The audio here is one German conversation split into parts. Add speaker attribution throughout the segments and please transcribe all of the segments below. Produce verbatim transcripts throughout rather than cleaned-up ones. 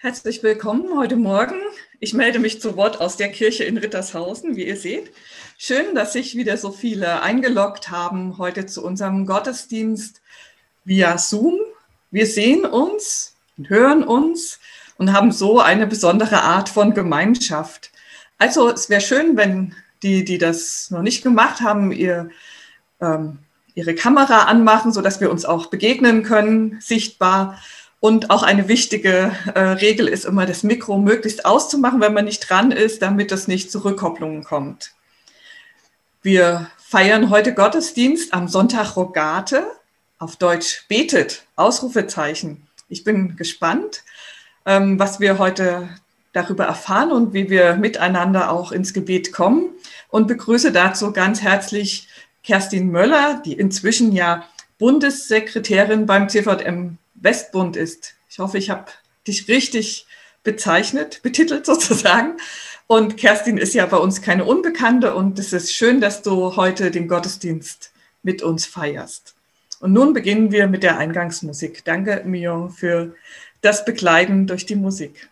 Speaker 1: Herzlich willkommen heute Morgen. Ich melde mich zu Wort aus der Kirche in Rittershausen, wie ihr seht. Schön, dass sich wieder so viele eingeloggt haben heute zu unserem Gottesdienst via Zoom. Wir sehen uns und hören uns und haben so eine besondere Art von Gemeinschaft. Also es wäre schön, wenn die, die das noch nicht gemacht haben, ihr, ähm, ihre Kamera anmachen, sodass wir uns auch begegnen können, sichtbar. Und auch eine wichtige äh, Regel ist immer, das Mikro möglichst auszumachen, wenn man nicht dran ist, damit es nicht zu Rückkopplungen kommt. Wir feiern heute Gottesdienst am Sonntag Rogate, auf Deutsch betet, Ausrufezeichen. Ich bin gespannt, ähm, was wir heute darüber erfahren und wie wir miteinander auch ins Gebet kommen. Und begrüße dazu ganz herzlich Kerstin Möller, die inzwischen ja Bundessekretärin beim C V M Westbund ist. Ich hoffe, ich habe dich richtig bezeichnet, betitelt sozusagen. Und Kerstin ist ja bei uns keine Unbekannte und es ist schön, dass du heute den Gottesdienst mit uns feierst. Und nun beginnen wir mit der Eingangsmusik. Danke, Mio, für das Begleiten durch die Musik.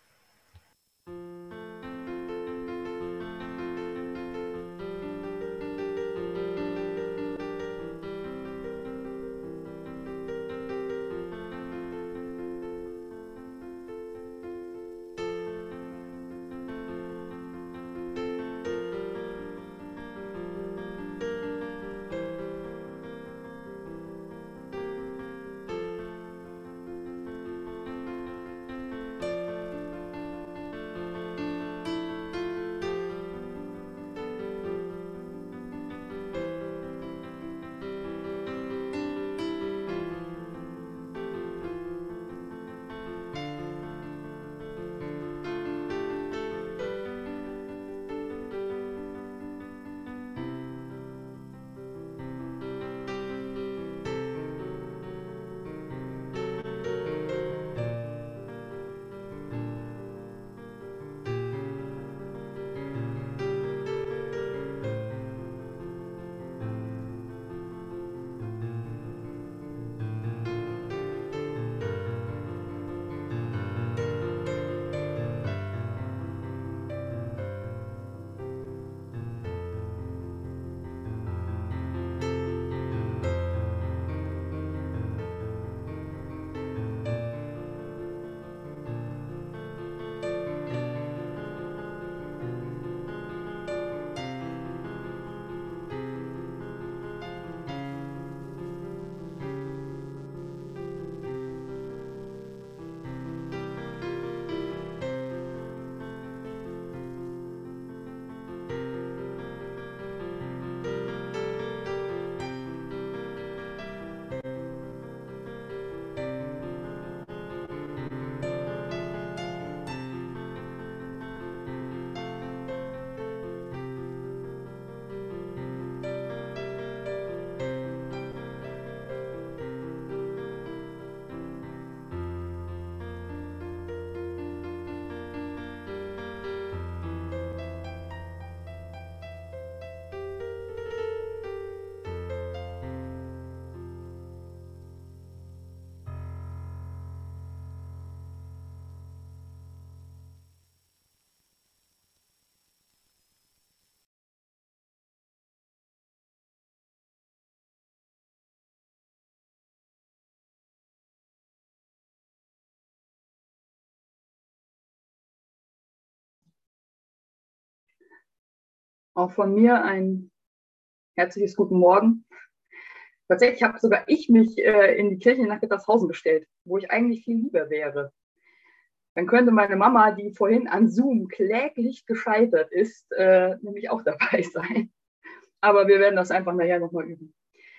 Speaker 2: Auch von mir ein herzliches Guten Morgen. Tatsächlich habe sogar ich mich äh, in die Kirche nach Rittershausen gestellt, wo ich eigentlich viel lieber wäre. Dann könnte meine Mama, die vorhin an Zoom kläglich gescheitert ist, äh, nämlich auch dabei sein. Aber wir werden das einfach nachher nochmal üben.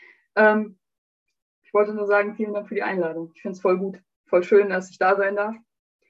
Speaker 2: Ähm, ich wollte nur sagen, vielen Dank für die Einladung. Ich finde es voll gut, voll schön, dass ich da sein darf.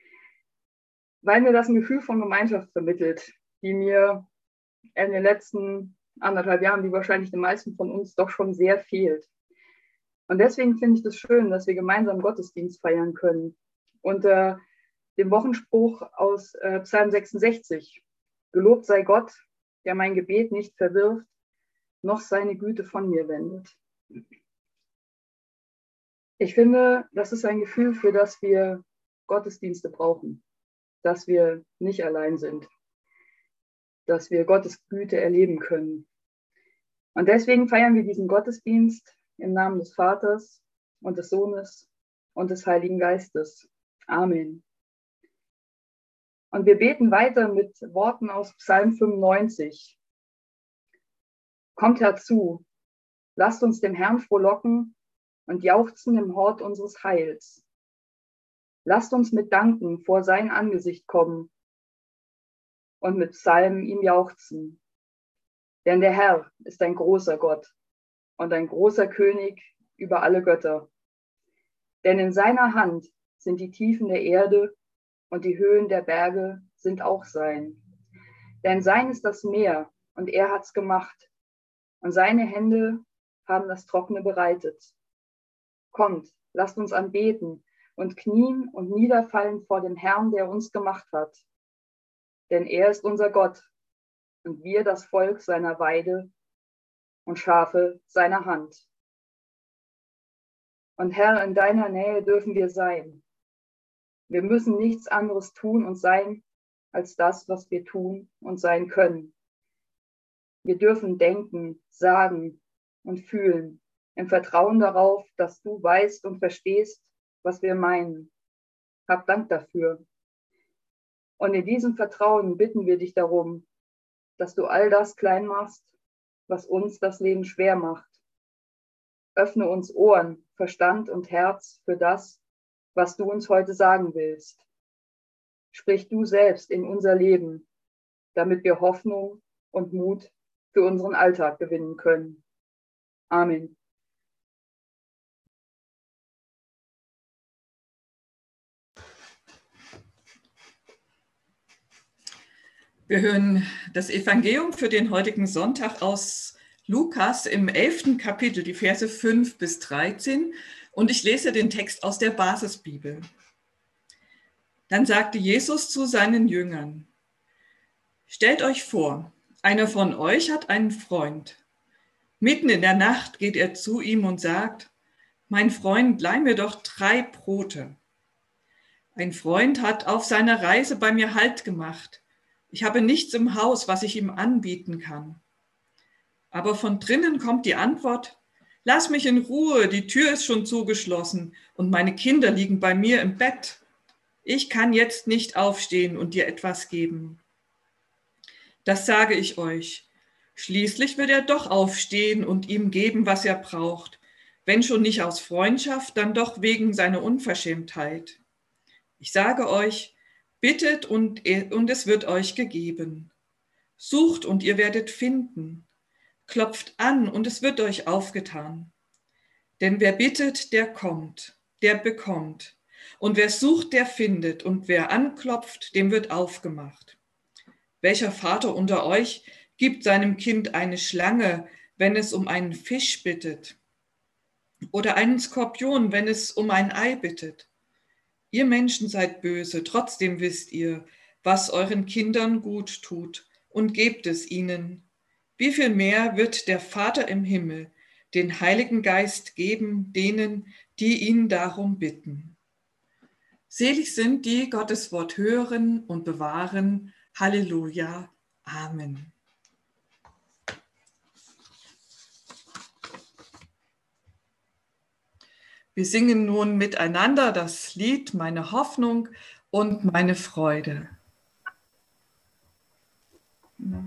Speaker 2: Weil mir das ein Gefühl von Gemeinschaft vermittelt, die mir in den letzten anderthalb Jahren, die wahrscheinlich den meisten von uns doch schon sehr fehlt. Und deswegen finde ich das schön, dass wir gemeinsam Gottesdienst feiern können. Unter dem Wochenspruch aus äh, Psalm sechsundsechzig. Gelobt sei Gott, der mein Gebet nicht verwirft, noch seine Güte von mir wendet. Ich finde, das ist ein Gefühl, für das wir Gottesdienste brauchen, dass wir nicht allein sind, dass wir Gottes Güte erleben können. Und deswegen feiern wir diesen Gottesdienst im Namen des Vaters und des Sohnes und des Heiligen Geistes. Amen. Und wir beten weiter mit Worten aus Psalm fünfundneunzig. Kommt herzu, lasst uns dem Herrn frohlocken und jauchzen im Hort unseres Heils. Lasst uns mit Danken vor sein Angesicht kommen und mit Psalmen ihm jauchzen. Denn der Herr ist ein großer Gott und ein großer König über alle Götter. Denn in seiner Hand sind die Tiefen der Erde und die Höhen der Berge sind auch sein. Denn sein ist das Meer und er hat's gemacht und seine Hände haben das Trockene bereitet. Kommt, lasst uns anbeten und knien und niederfallen vor dem Herrn, der uns gemacht hat. Denn er ist unser Gott und wir das Volk seiner Weide und Schafe seiner Hand. Und Herr, in deiner Nähe dürfen wir sein. Wir müssen nichts anderes tun und sein, als das, was wir tun und sein können. Wir dürfen denken, sagen und fühlen, im Vertrauen darauf, dass du weißt und verstehst, was wir meinen. Hab Dank dafür. Und in diesem Vertrauen bitten wir dich darum, dass du all das klein machst, was uns das Leben schwer macht. Öffne uns Ohren, Verstand und Herz für das, was du uns heute sagen willst. Sprich du selbst in unser Leben, damit wir Hoffnung und Mut für unseren Alltag gewinnen können. Amen.
Speaker 1: Wir hören das Evangelium für den heutigen Sonntag aus Lukas im elften Kapitel, die Verse fünf bis dreizehn. Und ich lese den Text aus der Basisbibel. Dann sagte Jesus zu seinen Jüngern: Stellt euch vor, einer von euch hat einen Freund. Mitten in der Nacht geht er zu ihm und sagt: Mein Freund, leih mir doch drei Brote. Ein Freund hat auf seiner Reise bei mir Halt gemacht. Ich habe nichts im Haus, was ich ihm anbieten kann. Aber von drinnen kommt die Antwort: Lass mich in Ruhe, die Tür ist schon zugeschlossen und meine Kinder liegen bei mir im Bett. Ich kann jetzt nicht aufstehen und dir etwas geben. Das sage ich euch. Schließlich wird er doch aufstehen und ihm geben, was er braucht. Wenn schon nicht aus Freundschaft, dann doch wegen seiner Unverschämtheit. Ich sage euch, bittet und, und es wird euch gegeben. Sucht und ihr werdet finden. Klopft an und es wird euch aufgetan. Denn wer bittet, der kommt, der bekommt. Und wer sucht, der findet. Und wer anklopft, dem wird aufgemacht. Welcher Vater unter euch gibt seinem Kind eine Schlange, wenn es um einen Fisch bittet? Oder einen Skorpion, wenn es um ein Ei bittet? Ihr Menschen seid böse, trotzdem wisst ihr, was euren Kindern gut tut, und gebt es ihnen. Wie viel mehr wird der Vater im Himmel den Heiligen Geist geben denen, die ihn darum bitten? Selig sind die Gottes Wort hören und bewahren. Halleluja. Amen. Wir singen nun miteinander das Lied Meine Hoffnung und meine Freude. Ja.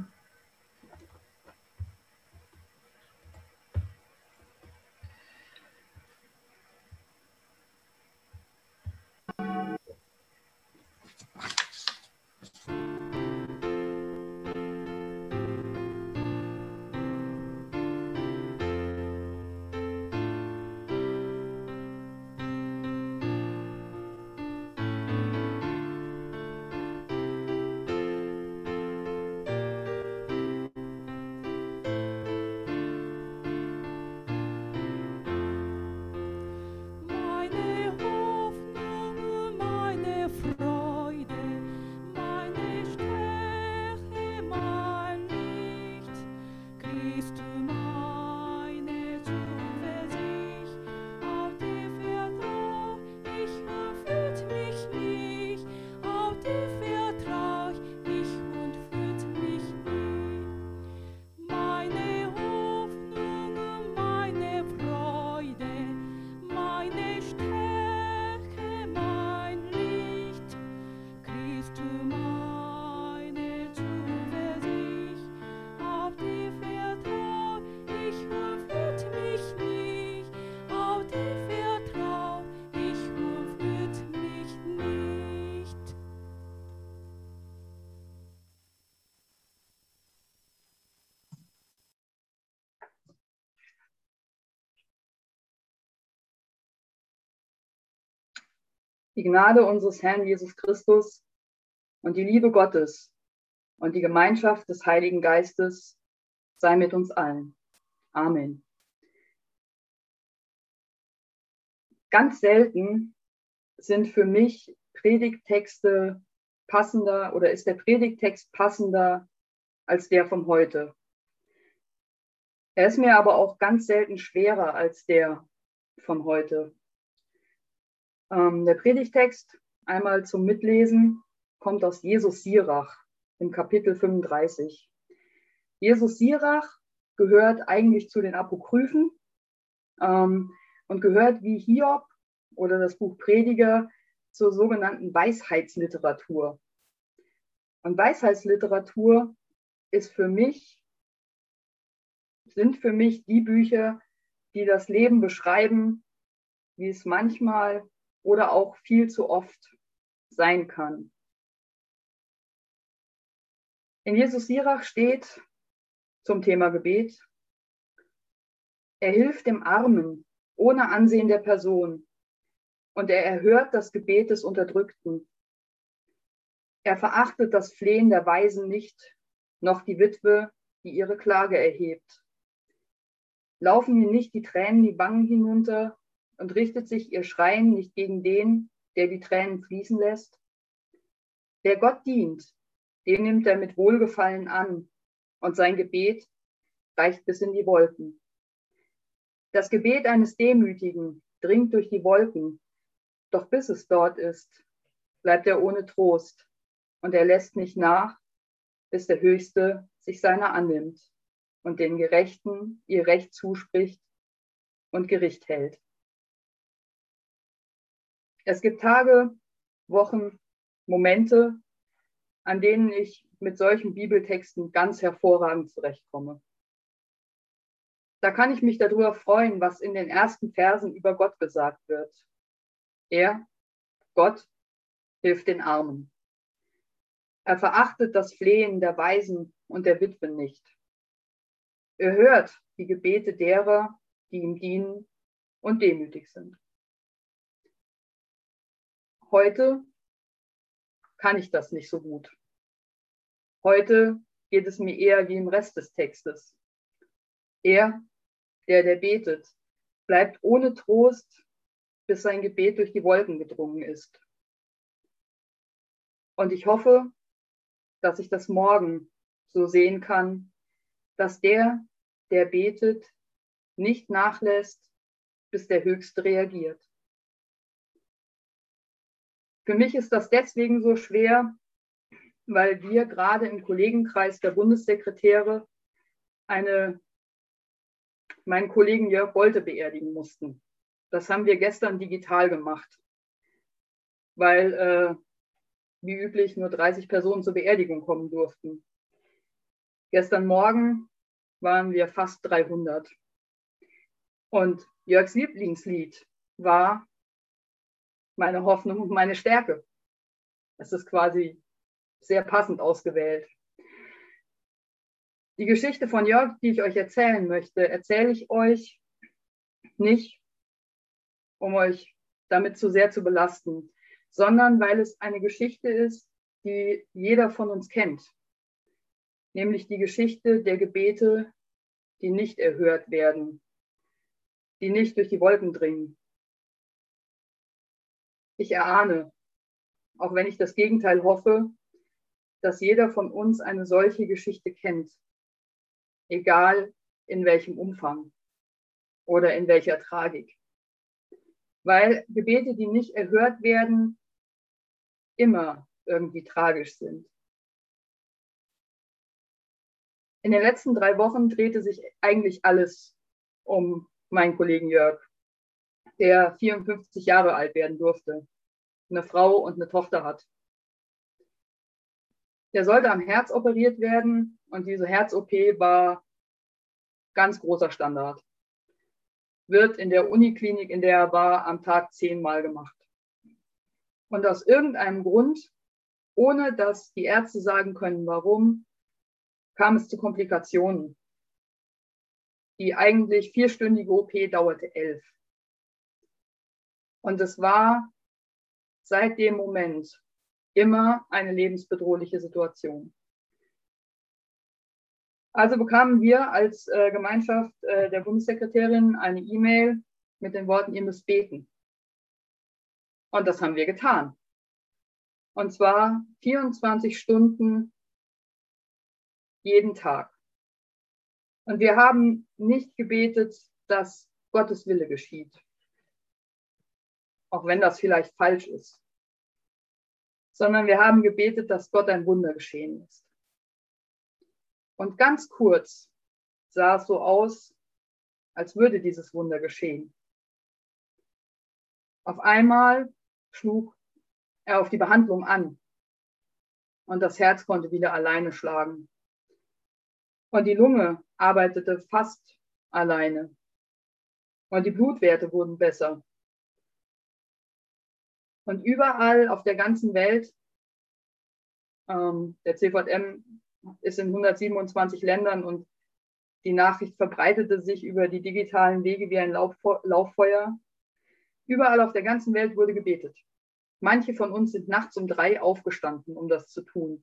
Speaker 2: Die Gnade unseres Herrn Jesus Christus und die Liebe Gottes und die Gemeinschaft des Heiligen Geistes sei mit uns allen. Amen. Ganz selten sind für mich Predigttexte passender oder ist der Predigttext passender als der von heute. Er ist mir aber auch ganz selten schwerer als der von heute. Ähm, der Predigttext, einmal zum Mitlesen, kommt aus Jesus Sirach im Kapitel fünfunddreißig. Jesus Sirach gehört eigentlich zu den Apokryphen ähm, und gehört wie Hiob oder das Buch Prediger zur sogenannten Weisheitsliteratur. Und Weisheitsliteratur ist für mich, sind für mich die Bücher, die das Leben beschreiben, wie es manchmal oder auch viel zu oft sein kann. In Jesus Sirach steht zum Thema Gebet: Er hilft dem Armen ohne Ansehen der Person und er erhört das Gebet des Unterdrückten. Er verachtet das Flehen der Weisen nicht, noch die Witwe, die ihre Klage erhebt. Laufen ihr nicht die Tränen die Wangen hinunter und richtet sich ihr Schreien nicht gegen den, der die Tränen fließen lässt? Wer Gott dient, den nimmt er mit Wohlgefallen an, und sein Gebet reicht bis in die Wolken. Das Gebet eines Demütigen dringt durch die Wolken, doch bis es dort ist, bleibt er ohne Trost, und er lässt nicht nach, bis der Höchste sich seiner annimmt und den Gerechten ihr Recht zuspricht und Gericht hält. Es gibt Tage, Wochen, Momente, an denen ich mit solchen Bibeltexten ganz hervorragend zurechtkomme. Da kann ich mich darüber freuen, was in den ersten Versen über Gott gesagt wird. Er, Gott, hilft den Armen. Er verachtet das Flehen der Weisen und der Witwen nicht. Er hört die Gebete derer, die ihm dienen und demütig sind. Heute kann ich das nicht so gut. Heute geht es mir eher wie im Rest des Textes. Er, der, der betet, bleibt ohne Trost, bis sein Gebet durch die Wolken gedrungen ist. Und ich hoffe, dass ich das morgen so sehen kann, dass der, der betet, nicht nachlässt, bis der Höchste reagiert. Für mich ist das deswegen so schwer, weil wir gerade im Kollegenkreis der Bundessekretäre eine, meinen Kollegen Jörg Bolte beerdigen mussten. Das haben wir gestern digital gemacht, weil äh, wie üblich nur dreißig Personen zur Beerdigung kommen durften. Gestern Morgen waren wir fast dreihundert. Und Jörgs Lieblingslied war Meine Hoffnung und meine Stärke. Das ist quasi sehr passend ausgewählt. Die Geschichte von Jörg, die ich euch erzählen möchte, erzähle ich euch nicht, um euch damit zu sehr zu belasten, sondern weil es eine Geschichte ist, die jeder von uns kennt. Nämlich die Geschichte der Gebete, die nicht erhört werden, die nicht durch die Wolken dringen. Ich erahne, auch wenn ich das Gegenteil hoffe, dass jeder von uns eine solche Geschichte kennt, egal in welchem Umfang oder in welcher Tragik. Weil Gebete, die nicht erhört werden, immer irgendwie tragisch sind. In den letzten drei Wochen drehte sich eigentlich alles um meinen Kollegen Jörg, der vierundfünfzig Jahre alt werden durfte, eine Frau und eine Tochter hat. Der sollte am Herz operiert werden und diese Herz-O P war ganz großer Standard. Wird in der Uniklinik, in der er war, am Tag zehnmal gemacht. Und aus irgendeinem Grund, ohne dass die Ärzte sagen können, warum, kam es zu Komplikationen. Die eigentlich vierstündige O P dauerte elf. Und es war seit dem Moment immer eine lebensbedrohliche Situation. Also bekamen wir als äh, Gemeinschaft äh, der Bundessekretärin eine E-Mail mit den Worten, ihr müsst beten. Und das haben wir getan. Und zwar vierundzwanzig Stunden jeden Tag. Und wir haben nicht gebetet, dass Gottes Wille geschieht. Auch wenn das vielleicht falsch ist. Sondern wir haben gebetet, dass Gott ein Wunder geschehen lässt. Und ganz kurz sah es so aus, als würde dieses Wunder geschehen. Auf einmal schlug er auf die Behandlung an. Und das Herz konnte wieder alleine schlagen. Und die Lunge arbeitete fast alleine. Und die Blutwerte wurden besser. Und überall auf der ganzen Welt, ähm, der C V M ist in hundertsiebenundzwanzig Ländern und die Nachricht verbreitete sich über die digitalen Wege wie ein Lauffeu- Lauffeuer. Überall auf der ganzen Welt wurde gebetet. Manche von uns sind nachts um drei aufgestanden, um das zu tun.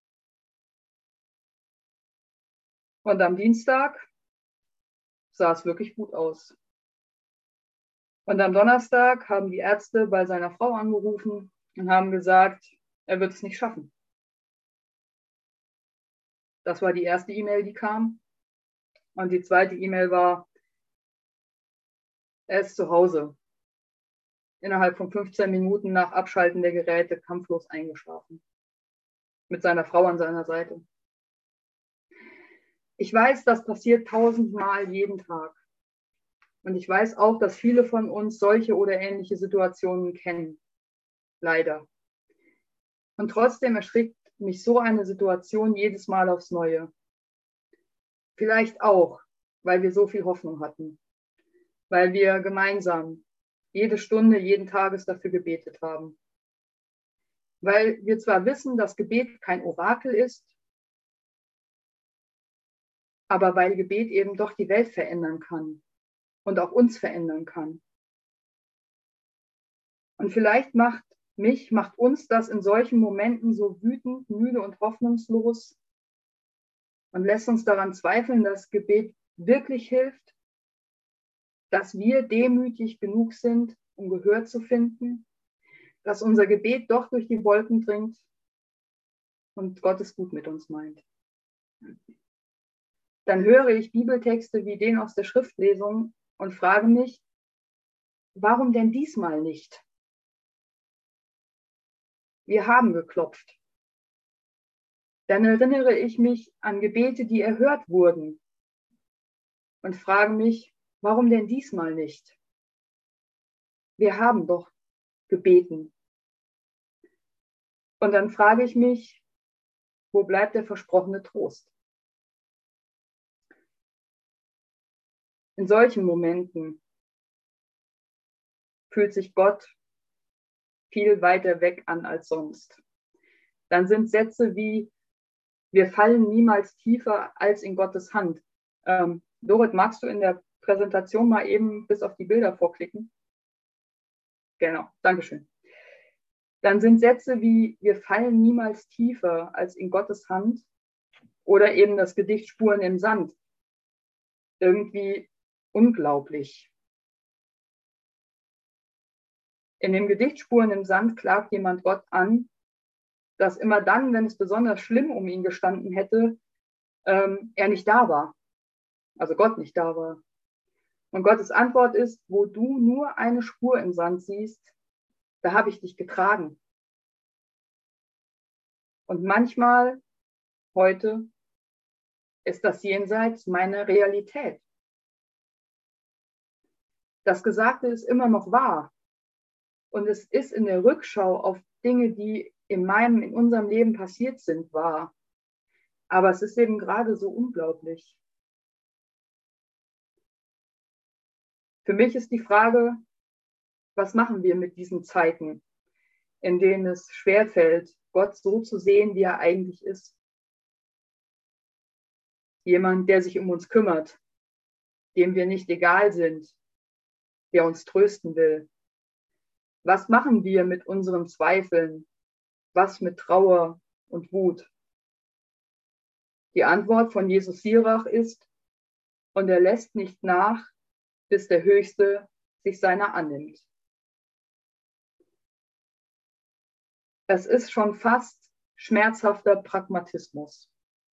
Speaker 2: Und am Dienstag sah es wirklich gut aus. Und am Donnerstag haben die Ärzte bei seiner Frau angerufen und haben gesagt, er wird es nicht schaffen. Das war die erste E-Mail, die kam. Und die zweite E-Mail war, er ist zu Hause. Innerhalb von fünfzehn Minuten nach Abschalten der Geräte kampflos eingeschlafen. Mit seiner Frau an seiner Seite. Ich weiß, das passiert tausendmal jeden Tag. Und ich weiß auch, dass viele von uns solche oder ähnliche Situationen kennen. Leider. Und trotzdem erschrickt mich so eine Situation jedes Mal aufs Neue. Vielleicht auch, weil wir so viel Hoffnung hatten. Weil wir gemeinsam jede Stunde, jeden Tages dafür gebetet haben. Weil wir zwar wissen, dass Gebet kein Orakel ist, aber weil Gebet eben doch die Welt verändern kann und auch uns verändern kann. Und vielleicht macht mich, macht uns das in solchen Momenten so wütend, müde und hoffnungslos und lässt uns daran zweifeln, dass Gebet wirklich hilft, dass wir demütig genug sind, um Gehör zu finden, dass unser Gebet doch durch die Wolken dringt und Gott es gut mit uns meint. Dann höre ich Bibeltexte wie den aus der Schriftlesung und frage mich, warum denn diesmal nicht? Wir haben geklopft. Dann erinnere ich mich an Gebete, die erhört wurden und frage mich, warum denn diesmal nicht? Wir haben doch gebeten. Und dann frage ich mich, wo bleibt der versprochene Trost? In solchen Momenten fühlt sich Gott viel weiter weg an als sonst. Dann sind Sätze wie, wir fallen niemals tiefer als in Gottes Hand. Ähm, Dorit, magst du in der Präsentation mal eben bis auf die Bilder vorklicken? Genau, Dankeschön. Dann sind Sätze wie, wir fallen niemals tiefer als in Gottes Hand oder eben das Gedicht Spuren im Sand. Irgendwie unglaublich. In dem Gedicht Spuren im Sand klagt jemand Gott an, dass immer dann, wenn es besonders schlimm um ihn gestanden hätte, ähm, er nicht da war. Also Gott nicht da war. Und Gottes Antwort ist, wo du nur eine Spur im Sand siehst, da habe ich dich getragen. Und manchmal, heute, ist das Jenseits meine Realität. Das Gesagte ist immer noch wahr. Und es ist in der Rückschau auf Dinge, die in meinem, in unserem Leben passiert sind, wahr. Aber es ist eben gerade so unglaublich. Für mich ist die Frage, was machen wir mit diesen Zeiten, in denen es schwerfällt, Gott so zu sehen, wie er eigentlich ist? Jemand, der sich um uns kümmert, dem wir nicht egal sind, der uns trösten will, Was machen wir mit unseren Zweifeln? Was mit Trauer und Wut? Die Antwort von Jesus Sirach ist, und er lässt nicht nach, bis der Höchste sich seiner annimmt. Es ist schon fast schmerzhafter Pragmatismus.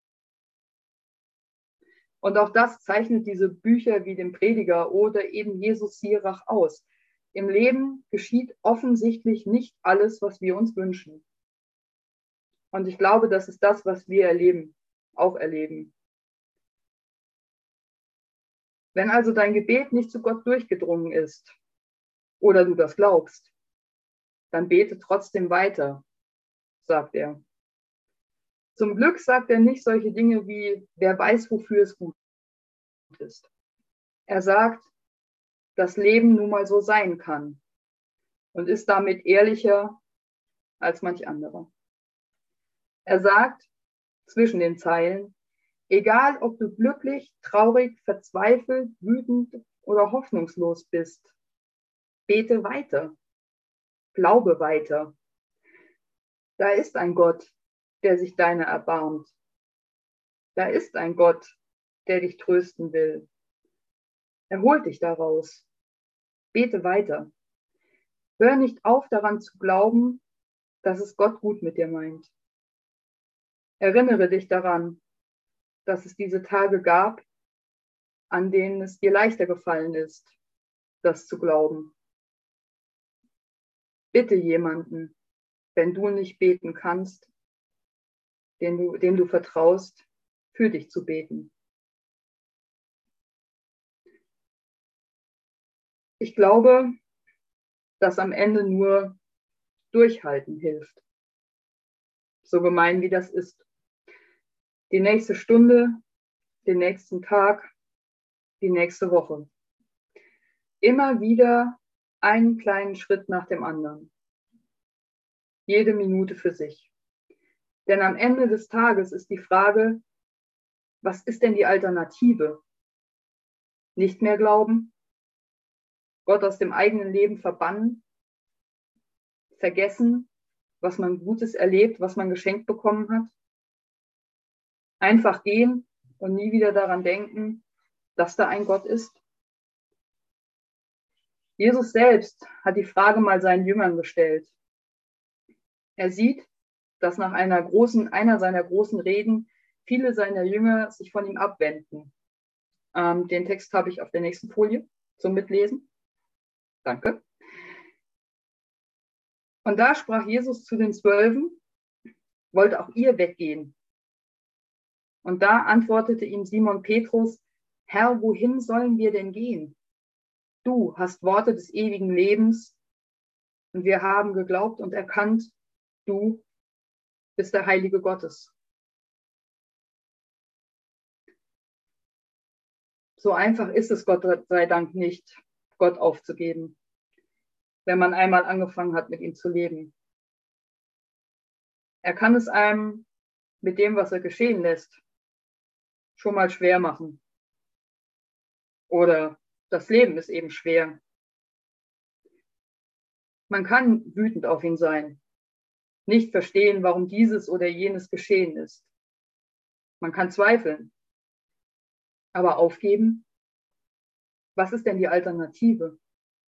Speaker 2: Und auch das zeichnet diese Bücher wie den Prediger oder eben Jesus Sirach aus. Im Leben geschieht offensichtlich nicht alles, was wir uns wünschen. Und ich glaube, das ist das, was wir erleben, auch erleben. Wenn also dein Gebet nicht zu Gott durchgedrungen ist oder du das glaubst, dann bete trotzdem weiter, sagt er. Zum Glück sagt er nicht solche Dinge wie, wer weiß, wofür es gut ist. Er sagt, dass Leben nun mal so sein kann und ist damit ehrlicher als manch anderer. Er sagt zwischen den Zeilen, egal ob du glücklich, traurig, verzweifelt, wütend oder hoffnungslos bist, bete weiter, glaube weiter. Da ist ein Gott, der sich deiner erbarmt. Da ist ein Gott, der dich trösten will. Er holt dich daraus. Bete weiter. Hör nicht auf, daran zu glauben, dass es Gott gut mit dir meint. Erinnere dich daran, dass es diese Tage gab, an denen es dir leichter gefallen ist, das zu glauben. Bitte jemanden, wenn du nicht beten kannst, den du, dem du vertraust, für dich zu beten. Ich glaube, dass am Ende nur Durchhalten hilft. So gemein wie das ist. Die nächste Stunde, den nächsten Tag, die nächste Woche. Immer wieder einen kleinen Schritt nach dem anderen. Jede Minute für sich. Denn am Ende des Tages ist die Frage, was ist denn die Alternative? Nicht mehr glauben? Gott aus dem eigenen Leben verbannen? Vergessen, was man Gutes erlebt, was man geschenkt bekommen hat? Einfach gehen und nie wieder daran denken, dass da ein Gott ist? Jesus selbst hat die Frage mal seinen Jüngern gestellt. Er sieht, dass nach einer großen, einer seiner großen Reden viele seiner Jünger sich von ihm abwenden. Ähm, den Text habe ich auf der nächsten Folie zum Mitlesen. Danke. Und da sprach Jesus zu den Zwölfen, wollt auch ihr weggehen? Und da antwortete ihm Simon Petrus, Herr, wohin sollen wir denn gehen? Du hast Worte des ewigen Lebens und wir haben geglaubt und erkannt, du bist der Heilige Gottes. So einfach ist es Gott sei Dank nicht, Gott aufzugeben, wenn man einmal angefangen hat, mit ihm zu leben. Er kann es einem mit dem, was er geschehen lässt, schon mal schwer machen. Oder das Leben ist eben schwer. Man kann wütend auf ihn sein, nicht verstehen, warum dieses oder jenes geschehen ist. Man kann zweifeln. Aber aufgeben? Was ist denn die Alternative?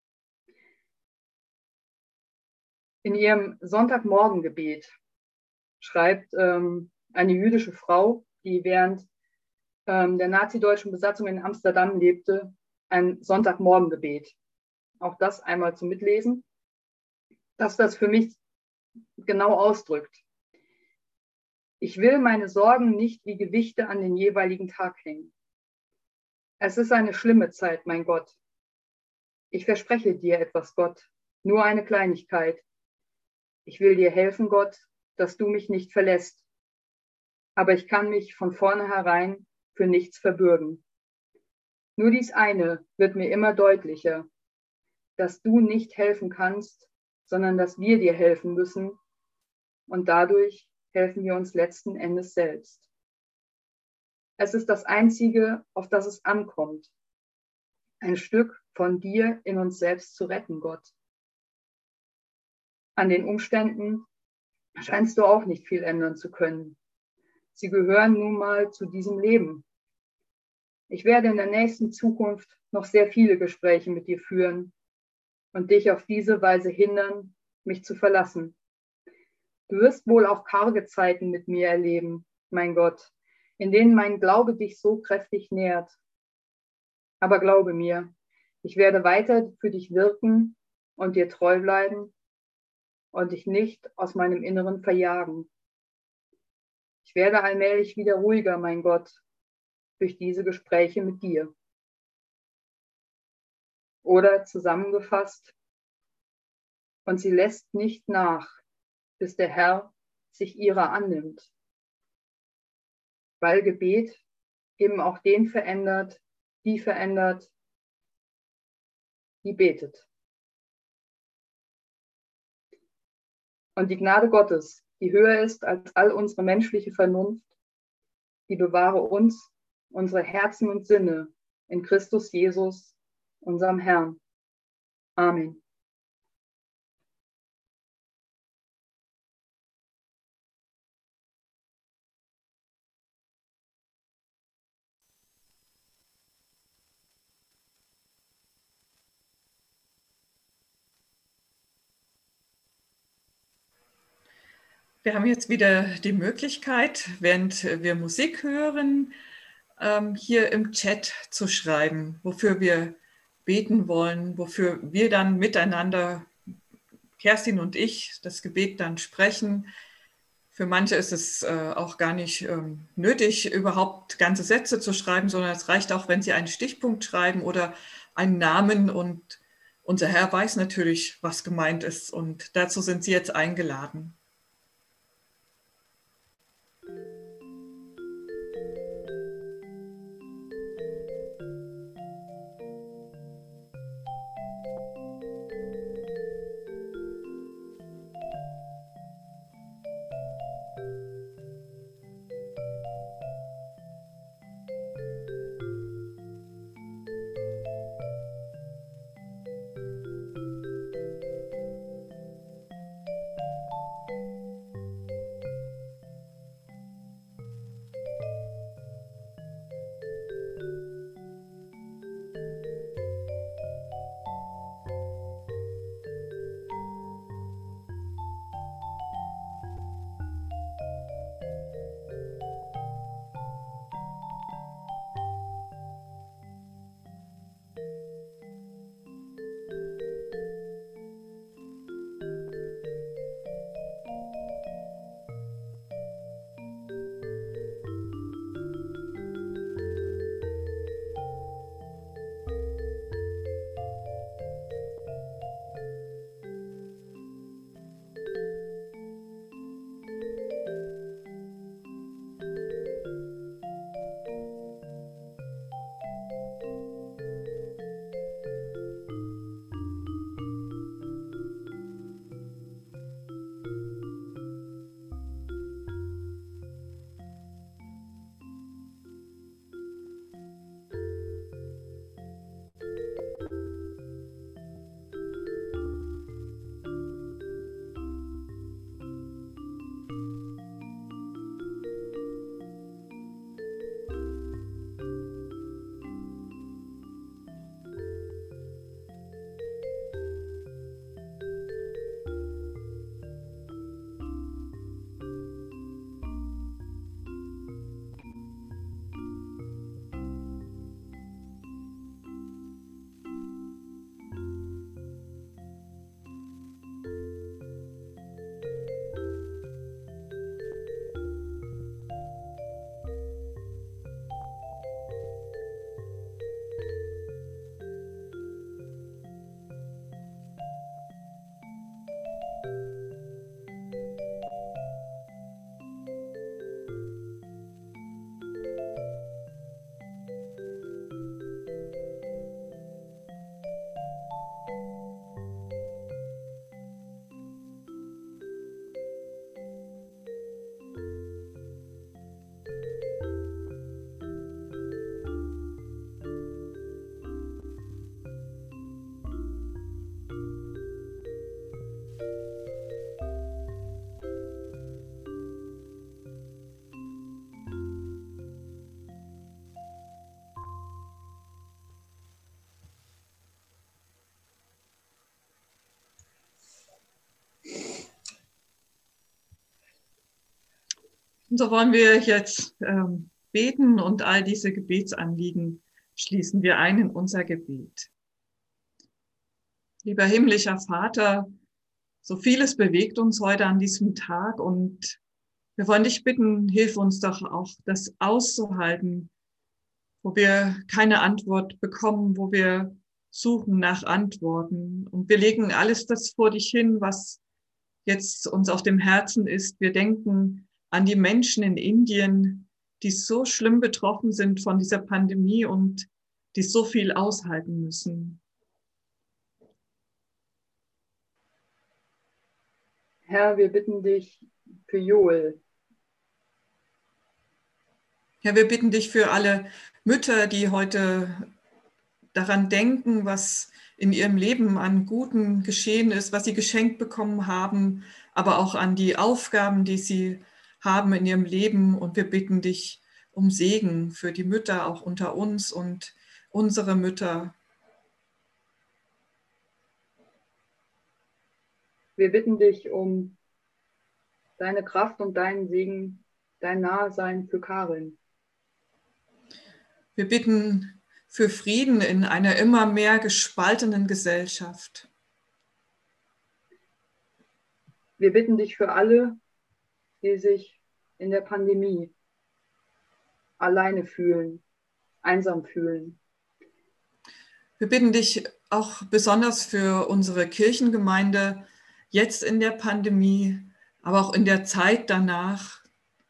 Speaker 2: In ihrem Sonntagmorgengebet schreibt ähm, eine jüdische Frau, die während ähm, der nazideutschen Besatzung in Amsterdam lebte, ein Sonntagmorgengebet. Auch das einmal zum Mitlesen, dass das für mich genau ausdrückt. Ich will meine Sorgen nicht wie Gewichte an den jeweiligen Tag hängen. Es ist eine schlimme Zeit, mein Gott. Ich verspreche dir etwas, Gott, nur eine Kleinigkeit. Ich will dir helfen, Gott, dass du mich nicht verlässt. Aber ich kann mich von vornherein für nichts verbürgen. Nur dies eine wird mir immer deutlicher, dass du nicht helfen kannst, sondern dass wir dir helfen müssen und dadurch helfen wir uns letzten Endes selbst. Es ist das Einzige, auf das es ankommt, ein Stück von dir in uns selbst zu retten, Gott. An den Umständen scheinst du auch nicht viel ändern zu können. Sie gehören nun mal zu diesem Leben. Ich werde in der nächsten Zukunft noch sehr viele Gespräche mit dir führen und dich auf diese Weise hindern, mich zu verlassen. Du wirst wohl auch karge Zeiten mit mir erleben, mein Gott, in denen mein Glaube dich so kräftig nährt. Aber glaube mir, ich werde weiter für dich wirken und dir treu bleiben und dich nicht aus meinem Inneren verjagen. Ich werde allmählich wieder ruhiger, mein Gott, durch diese Gespräche mit dir. Oder zusammengefasst, und sie lässt nicht nach, bis der Herr sich ihrer annimmt, weil Gebet eben auch den verändert, die verändert, die betet. Und die Gnade Gottes, die höher ist als all unsere menschliche Vernunft, die bewahre uns, unsere Herzen und Sinne in Christus Jesus, unserem Herrn. Amen.
Speaker 1: Wir haben jetzt wieder die Möglichkeit, während wir Musik hören, hier im Chat zu schreiben, wofür wir beten wollen, wofür wir dann miteinander, Kerstin und ich, das Gebet dann sprechen. Für manche ist es auch gar nicht nötig, überhaupt ganze Sätze zu schreiben, sondern es reicht auch, wenn sie einen Stichpunkt schreiben oder einen Namen, und unser Herr weiß natürlich, was gemeint ist, und dazu sind Sie jetzt eingeladen. Und so wollen wir jetzt ähm, beten und all diese Gebetsanliegen schließen wir ein in unser Gebet. Lieber himmlischer Vater, so vieles bewegt uns heute an diesem Tag und wir wollen dich bitten, hilf uns doch auch, das auszuhalten, wo wir keine Antwort bekommen, wo wir suchen nach Antworten. Und wir legen alles das vor dich hin, was jetzt uns auf dem Herzen ist. Wir denken an die Menschen in Indien, die so schlimm betroffen sind von dieser Pandemie und die so viel aushalten müssen.
Speaker 2: Herr, wir bitten dich für Joel.
Speaker 1: Herr, wir bitten dich für alle Mütter, die heute daran denken, was in ihrem Leben an Guten geschehen ist, was sie geschenkt bekommen haben, aber auch an die Aufgaben, die sie haben in ihrem Leben. Und wir bitten dich um Segen für die Mütter auch unter uns und unsere Mütter.
Speaker 2: Wir bitten dich um deine Kraft und deinen Segen, dein Nahesein für Karin.
Speaker 1: Wir bitten für Frieden in einer immer mehr gespaltenen Gesellschaft.
Speaker 2: Wir bitten dich für alle, die sich in der Pandemie alleine fühlen, einsam fühlen.
Speaker 1: Wir bitten dich auch besonders für unsere Kirchengemeinde jetzt in der Pandemie, aber auch in der Zeit danach.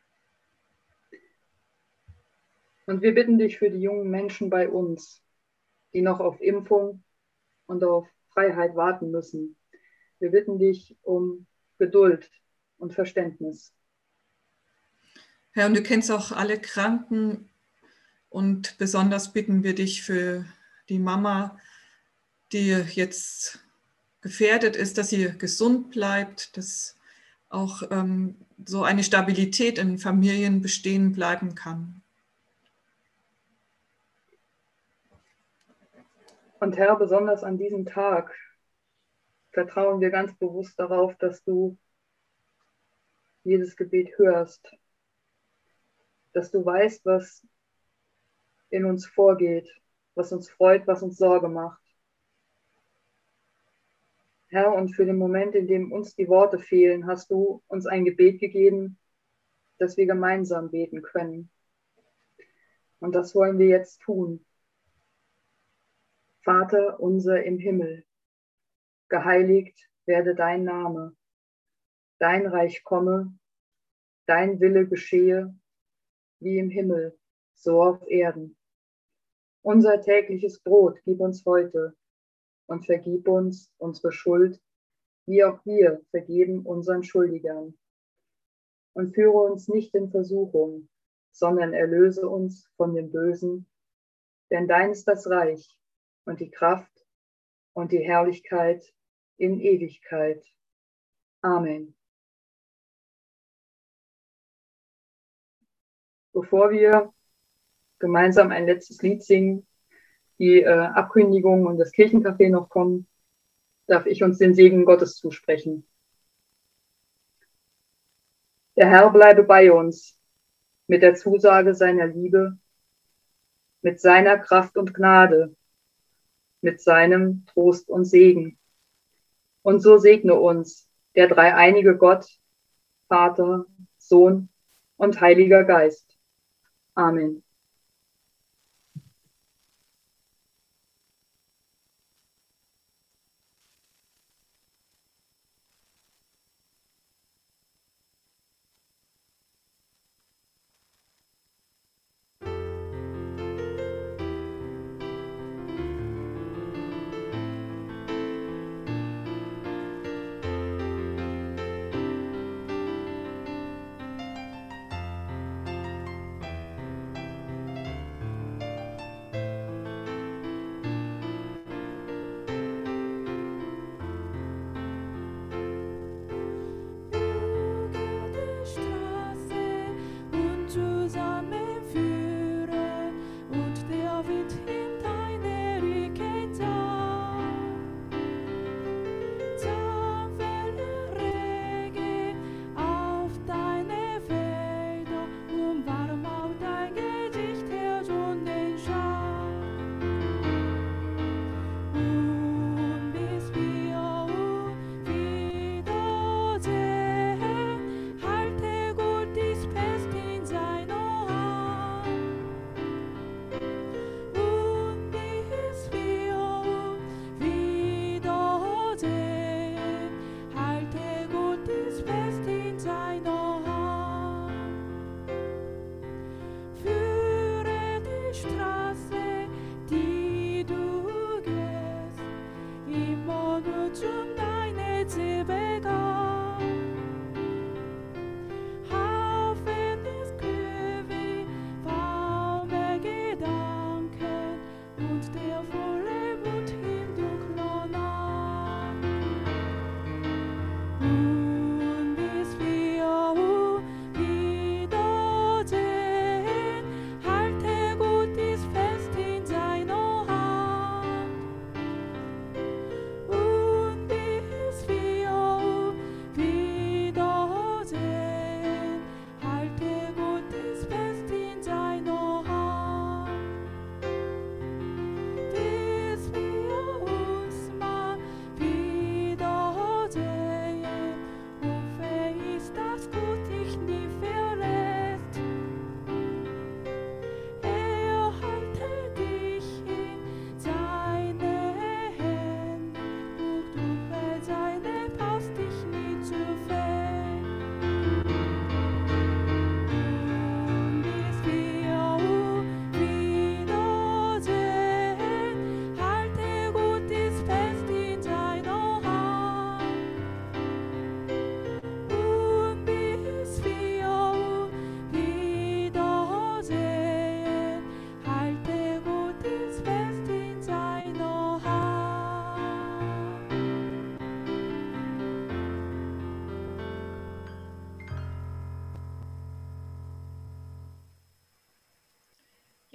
Speaker 2: Und wir bitten dich für die jungen Menschen bei uns, die noch auf Impfung und auf Freiheit warten müssen. Wir bitten dich um Geduld und Verständnis.
Speaker 1: Herr, und du kennst auch alle Kranken und besonders bitten wir dich für die Mama, die jetzt gefährdet ist, dass sie gesund bleibt, dass auch ähm, so eine Stabilität in Familien bestehen bleiben kann.
Speaker 2: Und Herr, besonders an diesem Tag vertrauen wir ganz bewusst darauf, dass du jedes Gebet hörst, dass du weißt, was in uns vorgeht, was uns freut, was uns Sorge macht. Herr, und für den Moment, in dem uns die Worte fehlen, hast du uns ein Gebet gegeben, das wir gemeinsam beten können. Und das wollen wir jetzt tun. Vater unser im Himmel, geheiligt werde dein Name, dein Reich komme, dein Wille geschehe, wie im Himmel, so auf Erden. Unser tägliches Brot gib uns heute und vergib uns unsere Schuld, wie auch wir vergeben unseren Schuldigern. Und führe uns nicht in Versuchung, sondern erlöse uns von dem Bösen, denn dein ist das Reich und die Kraft und die Herrlichkeit in Ewigkeit. Amen. Bevor wir gemeinsam ein letztes Lied singen, die äh, Abkündigung und das Kirchencafé noch kommen, darf ich uns den Segen Gottes zusprechen. Der Herr bleibe bei uns mit der Zusage seiner Liebe, mit seiner Kraft und Gnade, mit seinem Trost und Segen. Und so segne uns der dreieinige Gott, Vater, Sohn und Heiliger Geist. Amen.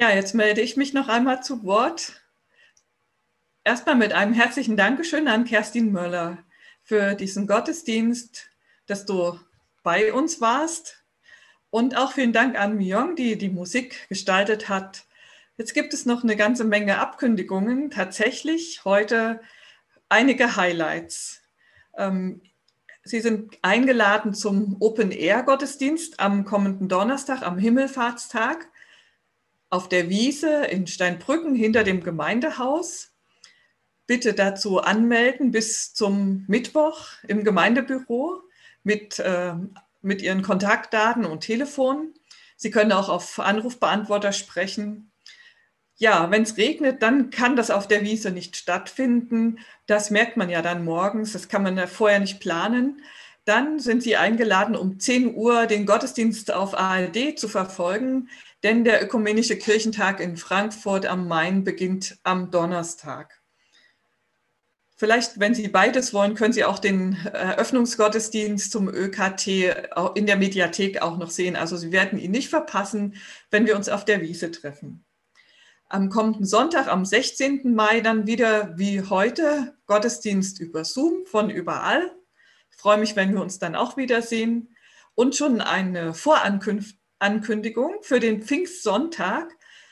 Speaker 1: Ja, jetzt melde ich mich noch einmal zu Wort. Erstmal mit einem herzlichen Dankeschön an Kerstin Möller für diesen Gottesdienst, dass du bei uns warst. Und auch vielen Dank an Myung, die die Musik gestaltet hat. Jetzt gibt es noch eine ganze Menge Abkündigungen. Tatsächlich heute einige Highlights. Ähm, Sie sind eingeladen zum Open-Air-Gottesdienst am kommenden Donnerstag, am Himmelfahrtstag, auf der Wiese in Steinbrücken hinter dem Gemeindehaus. Bitte dazu anmelden bis zum Mittwoch im Gemeindebüro mit, äh, mit Ihren Kontaktdaten und Telefon. Sie können auch auf Anrufbeantworter sprechen. Ja, wenn es regnet, dann kann das auf der Wiese nicht stattfinden. Das merkt man ja dann morgens, das kann man ja vorher nicht planen. Dann sind Sie eingeladen, um zehn Uhr den Gottesdienst auf A R D zu verfolgen, denn der Ökumenische Kirchentag in Frankfurt am Main beginnt am Donnerstag. Vielleicht, wenn Sie beides wollen, können Sie auch den Eröffnungsgottesdienst zum Ö K T in der Mediathek auch noch sehen. Also Sie werden ihn nicht verpassen, wenn wir uns auf der Wiese treffen. Am kommenden Sonntag, am sechzehnten Mai, dann wieder wie heute Gottesdienst über Zoom von überall. Ich freue mich, wenn wir uns dann auch wiedersehen. Und schon eine Vorankündigung für den Pfingstsonntag.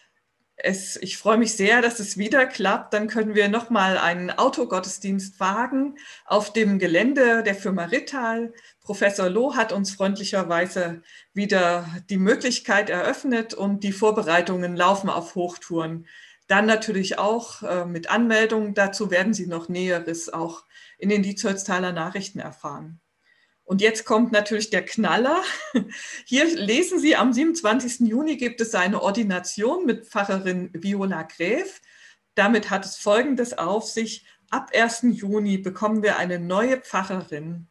Speaker 1: Es, ich freue mich sehr, dass es wieder klappt. Dann können wir nochmal einen Autogottesdienst wagen auf dem Gelände der Firma Rittal. Professor Loh hat uns freundlicherweise wieder die Möglichkeit eröffnet und die Vorbereitungen laufen auf Hochtouren. Dann natürlich auch äh, mit Anmeldung. Dazu werden Sie noch Näheres auch in den Dietzoldstaler Nachrichten erfahren. Und jetzt kommt natürlich der Knaller. Hier lesen Sie, am siebenundzwanzigsten Juni gibt es eine Ordination mit Pfarrerin Viola Gräf. Damit hat es Folgendes auf sich. Ab ersten Juni bekommen wir eine neue Pfarrerin,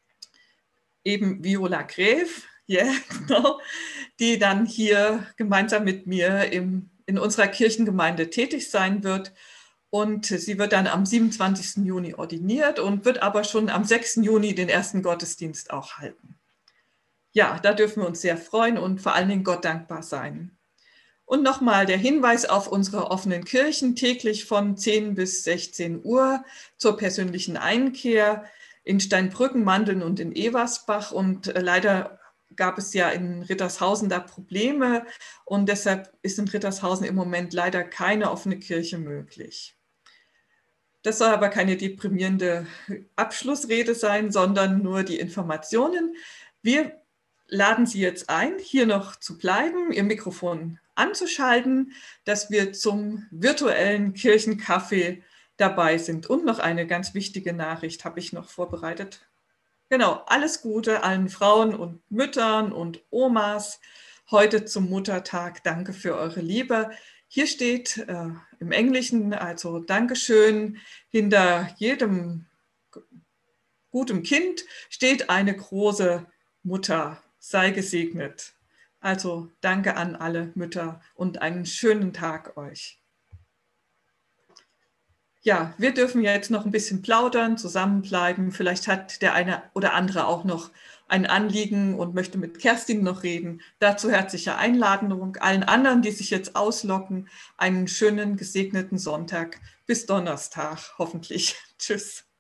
Speaker 1: eben Viola Gräf, yeah, genau, die dann hier gemeinsam mit mir im, in unserer Kirchengemeinde tätig sein wird. Und sie wird dann am siebenundzwanzigsten Juni ordiniert und wird aber schon am sechsten Juni den ersten Gottesdienst auch halten. Ja, da dürfen wir uns sehr freuen und vor allen Dingen Gott dankbar sein. Und nochmal der Hinweis auf unsere offenen Kirchen, täglich von zehn bis sechzehn Uhr zur persönlichen Einkehr in Steinbrücken, Mandeln und in Eversbach. Und leider gab es ja in Rittershausen da Probleme und deshalb ist in Rittershausen im Moment leider keine offene Kirche möglich. Das soll aber keine deprimierende Abschlussrede sein, sondern nur die Informationen. Wir laden Sie jetzt ein, hier noch zu bleiben, Ihr Mikrofon anzuschalten, dass wir zum virtuellen Kirchenkaffee dabei sind. Und noch eine ganz wichtige Nachricht habe ich noch vorbereitet. Genau, alles Gute allen Frauen und Müttern und Omas heute zum Muttertag. Danke für eure Liebe. Hier steht äh, im Englischen, also Dankeschön, hinter jedem gutem Kind steht eine große Mutter. Sei gesegnet. Also danke an alle Mütter und einen schönen Tag euch. Ja, wir dürfen jetzt noch ein bisschen plaudern, zusammenbleiben. Vielleicht hat der eine oder andere auch noch ein Anliegen und möchte mit Kerstin noch reden. Dazu herzliche Einladung. Allen anderen, die sich jetzt auslocken, einen schönen, gesegneten Sonntag. Bis Donnerstag, hoffentlich. Tschüss.